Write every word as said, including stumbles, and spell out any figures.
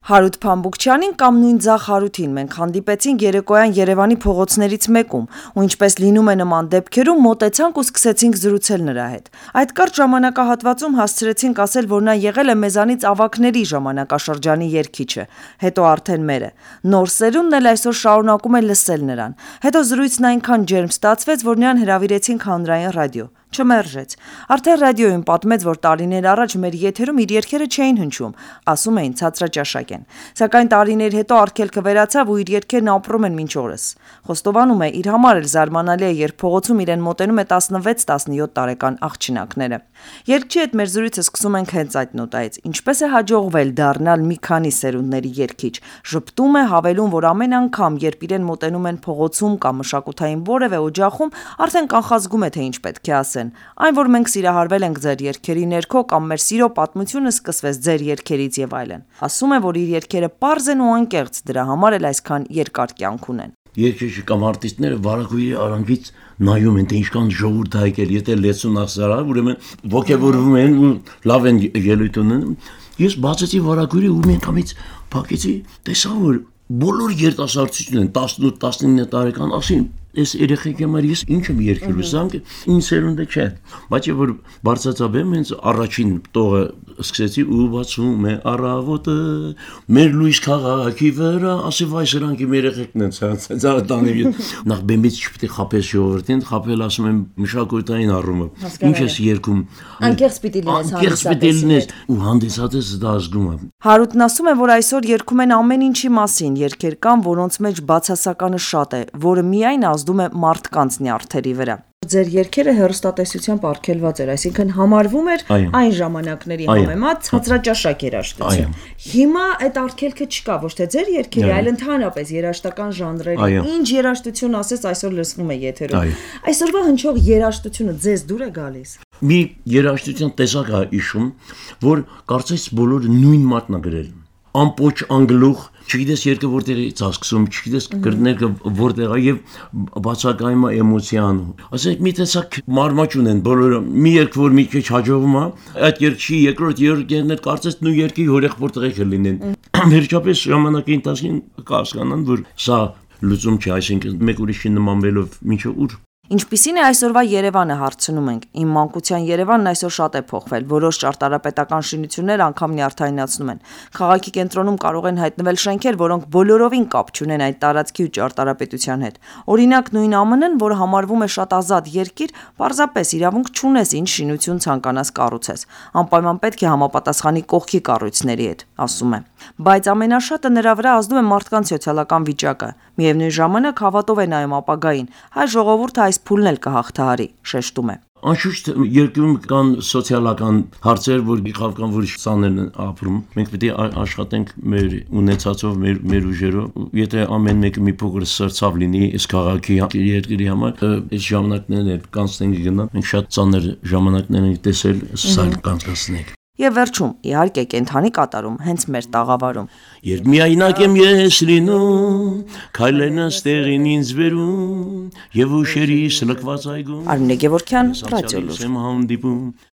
Հարութ Փամբուկչյանին կամ նույն Ձախ Հարութին մենք հանդիպեցինք երեկոյան Երևանի փողոցներից մեկում ու ինչպես լինում է նման դեպքերում մոտեցանք ու սկսեցինք զրուցել նրա հետ։ Այդ կարճ ժամանակահատվածում հասցրեցինք ասել, որ նա եղել է մեզանից ավագների ժամանակաշրջանի երգիչը, հետո արդեն մերը։ Նոր սերունդն էլ այսօր շարունակում է լսել նրան։ Հետո զրույցն այնքան ջերմ ստացվեց, որ նրան հրավիրեցինք հանրային ռադիո։ Չմերժեց։ Արդեն ռադիոյում պատմեց, որ տարիներ առաջ մեր եթերում իր երգերը չէին հնչում, ասում էին ցածրաճաշակ են։ Սակայն տարիներ հետո արգելքը վերացավ ու իր երգերն ապրում են մինչ օրս։ Խոստովանում է, իր համար էլ զարմանալի է, երբ փողոցում իրեն մոտենում է տասնվեց տասնյոթ տարեկան աղջնակները։ Երգչի հետ մեր զրույցը սկսում ենք հենց այդ նոտայից։ Ինչպես է հաջողվել դառնալ մի քանի սերունդների երգիչ։ Ժպտում է, հավելում, որ ամեն անգամ, երբ իրեն մոտենում են փողոցում կամ մշակութային որևէ օջախում, արդեն կանխազգում է, թե ինչ պետք է ասեն։ Այն, որ մենք սիրահարվել ենք ձեր երգերի ներքո կամ մեր սիրո պատմությունը սկսվեց ձեր երգերից եւ այլն։ Ասում է, որ իր երգերը պարզ են ու անկեղծ, դրա համար էլ այսքան երկար կյանք ունեն։ Երգիչը կամ արտիստները վարագույրի արանքից նայում են, թե ինչքան ժողովուրդ է եկել, եթե լեցուն ասարա, ուրեմն ոգևորվում են ու լավ են ելույթ ունեն։ Ես բացեցի վարագույրը ու մի անգամից փակեցի, տեսա, որ բոլոր երիտասարդությունն են տասնութ տասնինը տարեկան, ասին այս երեխեքի համար ես ինչ եմ երգելու, սրանք ինձ սերունդը չէ։ Բայց որ բարձրացավ հենց առաջին տողը սկսեցի ու բացում է առավոտը մեր լույս քաղաքի վրա, ասի վայ սրանք իմ երեխեքն են, ցածտանի նախ բեմից չպետք է խաբես ժողովրդին, խաբել ասում եմ մշակութային առումով։ Ինչ ես երգում։ Անկեղծ պիտի լինես, անկեղծ պիտի լինես ու հանդիսատես դա ազգում է։ Հարութն ասում է, որ այսօր երգում են ամեն ինչի մասին, երգեր կան, որոնց մեջ բացասականը շատ է, որը միայն ազդում է մարդկանց նյարդերի վրա։ Ձեր երգերը հեռուստատեսությամբ արգելված էր, այսինքն համարվում էր այն ժամանակների համեմատ ցածրաճաշակ երաժշտություն։ Հիմա այդ արգելքը չկա, ոչ թե ձեր երգերի, այլ ընդհանրապես երաժշտական ժանրերի։ Ինչ երաժշտություն ասես այսօր լսվում է եթերում։ Այսօրվա հնչող երաժշտությունը ձեզ դուր է գալիս։ Մի երաժշտության տեսակ է իշում, որ կարծես բոլորը նույն մարդն է գրել։ Ամպոչ անգլուխ, չգիտես երկը որտեղ է ծածկում, չգիտես կրներքը որտեղ է եւ բացակայում է էմոցիան։ Ասենք մի տեսակ մարմաճ ունեն բոլորը, մի երկ որ մի քիչ հաջողվում է, այդ երկի երկրորդ երգերն էլ կարծես նույն երկի հորեղբոր տղեկ լինեն։ Վերջապես ժամանակի ընթացքին կհասկանան, որ սա լուծում չէ, այսինքն մեկ ուրիշի նմանվելով ինչը ուր։ Ինչպիսին է այսօրվա Երևանը, հարցնում ենք։ Իմ մանկության Երևանն այսօր շատ է փոխվել, որոշ ճարտարապետական շինություններ անգամ նյարդայնացնում են։ Քաղաքի կենտրոնում կարող են հայտնվել շենքեր, որոնք բոլորովին կապ չունեն այդ տարածքի ու ճարտարապետության հետ։ Օրինակ նույն ԱՄՆ-ն, որ համարվում է շատ ազատ երկիր, պարզապես իրավունք չունես ինչ շինություն ցանկանաս կառուցես։ Անպայման պետք է համապատասխանի կողքի կառույցների հետ, ասում է։ Բայց ամենաշատը նրա վրա ազդում է մարդկանց սոցիալական վիճակը։ Միևնույն ժամանակ հավատով է նայում ապագային։ Հայ ժողովուրդը այս փուլն էլ կհաղթահարի, շեշտում է։ Անշուշտ երկրում կան սոցիալական հարցեր, որ իշխանական որ ցաներն ապրում։ Մենք պետք է աշխատենք մեր ունեցածով, մեր մեր ուժերով։ Եթե ամեն մեկը մի փոքր սրծավ լինի, այս քաղաքի երկրի համար, այս ժամանակներն էլ կանցնենք գնա։ Մենք շատ ցաներ ժամանակներ ենք տեսել, սա կանցնենք։ Եվ վերջում, իհարկե, կենթանի կատարում, հենց մեր տաղավարում։ Երբ միայնակ եմ ես լինում, քայլերն ստեղին ինձ վերում, եւ ուշերիս լքված այգում։ Արմինե Գևորգյան, Ռադիոլուր։